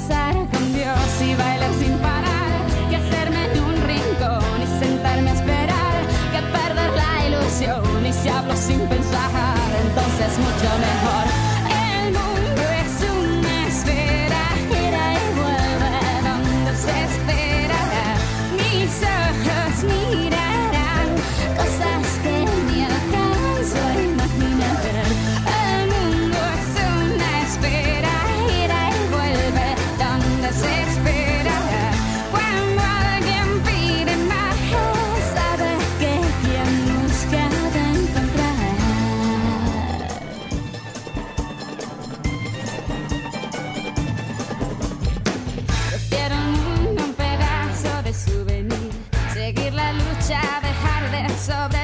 conversar con Dios y bailar sin parar, que hacerme en un rincón y sentarme a esperar, que perder la ilusión y si hablo sin pensar, entonces mucho mejor. El mundo es una esfera, gira y vuelve donde se espera. Mis ojos mirarán cosas que ni alcanzo a imaginar. El mundo es una esfera, gira y vuelve donde se espera. Cuando alguien pide más, sabe que quien busca va a encontrar. Prefiero un mundo, un pedazo de souvenir, seguir la lucha, dejar de sobresalir.